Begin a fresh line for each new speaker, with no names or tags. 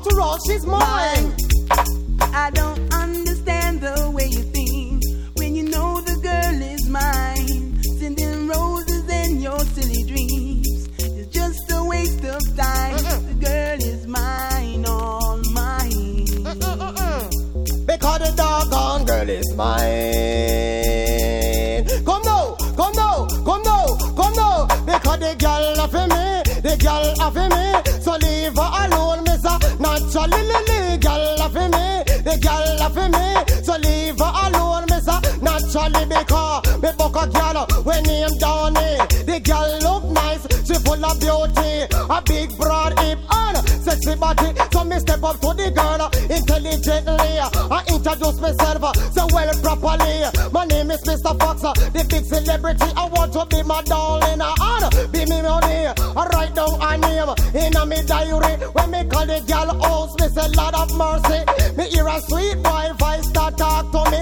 After all, she's mine.
I don't understand the way you think when you know the girl is mine. Sending roses in your silly dreams is just a waste of time. The girl is mine, all mine.
Because the doggone girl is mine. Come now, come now, come now, come now. Because the girl of me, the girl of me. So leave her alone, mister. Naturally, girl of me, the girl of me. So leave her alone, mister. Naturally, because me book a girl when name Donnie. The girl look nice, she full of beauty. A big broad hip and sexy body. So me step up to the girl intelligently. I introduce myself so well properly. My name is Mr. Fox, the big celebrity. I want to be my darling and be me money. I write down a name in a me diary. When me call the girl house, me say Lord of mercy. Me hear a sweet boy voice that talk to me.